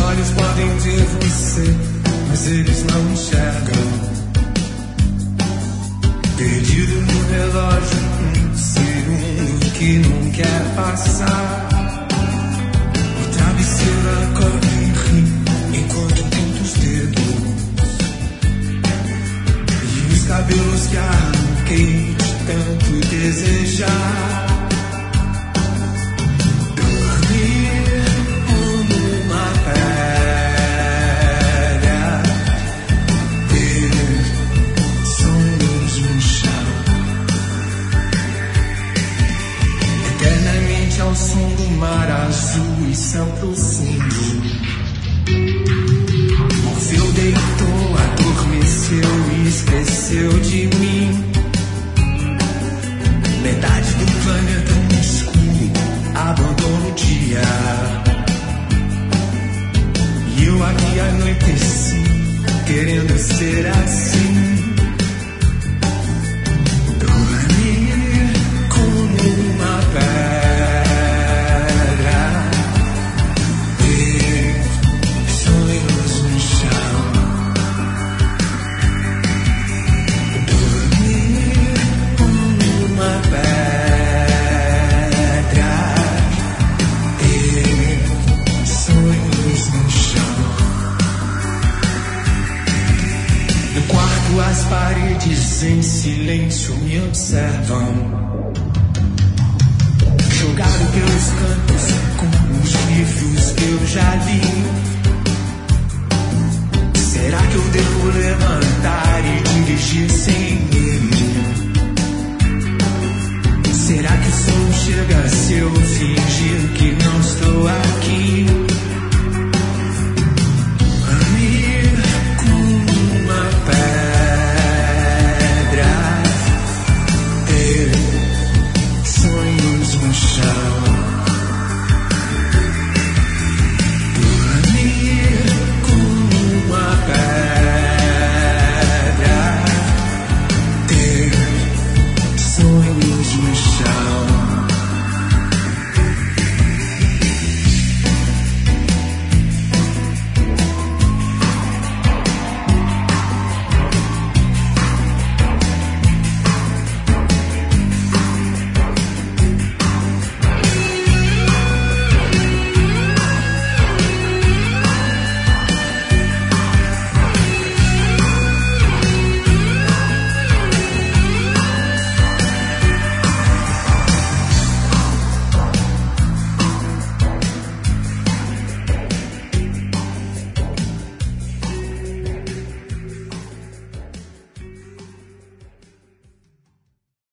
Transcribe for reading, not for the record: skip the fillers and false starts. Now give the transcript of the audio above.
olhos podem ver você, mas eles não enxergam. Perdido no relógio, um segundo que não quer passar. O travesseiro acorda e ri enquanto conta os dedos. E os cabelos que arranquei de tanto desejar. Ao som do mar azul e se aproximou. Morfeu, deitou, adormeceu e esqueceu de mim. Metade do planeta no escuro abandona o dia. E eu aqui anoiteci, querendo ser assim. Dormir como uma pedra. As paredes em silêncio me observam, jogado pelos cantos com os livros que eu já li. Será que eu devo levantar e dirigir sem medo? Será que o som chega a seu fim?